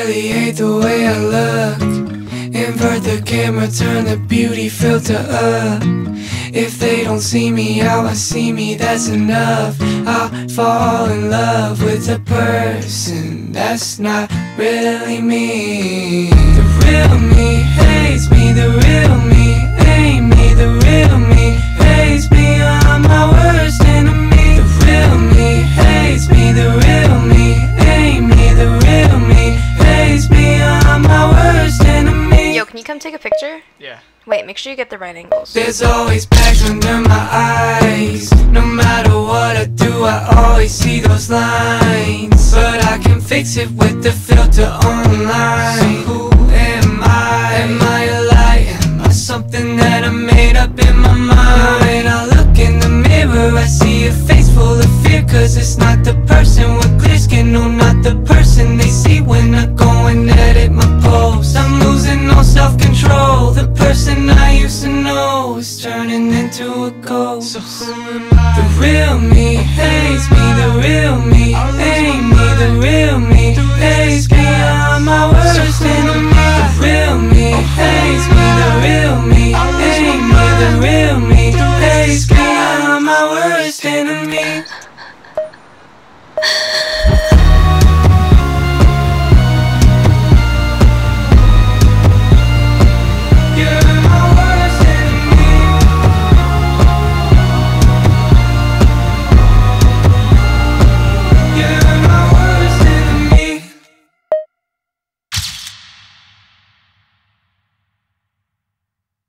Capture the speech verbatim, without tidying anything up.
really hate the way I look. Invert the camera, turn the beauty filter up. If they don't see me how I see me, that's enough. I fall in love with a person that's not really me. The real me hates me, the real me ain't me. The real me hates me, I'm my worst enemy. The real me hates me, the real me ain't me. The real me hates me, I'm my worst enemy. Yo, can you come take a picture? Yeah. Wait, make sure you get the right angles. There's always bags under my eyes. No matter what I do, I always see those lines. But I can fix it with the filter online. So who am I? Am I a lie? Am I something that I made up in my mind? When I look in the mirror, I see a face full of fear. Cause it's not the person with clear skin, no, not the person they see when I go and edit my post. I'm losing all self-control. The person I used to know is turning into a ghost. So who am I? The real me hates me, the real me ain't me. The real me hates me, I'm my worst enemy. The real me hates me, the real me ain't me. The real me hates me, I'm my worst enemy.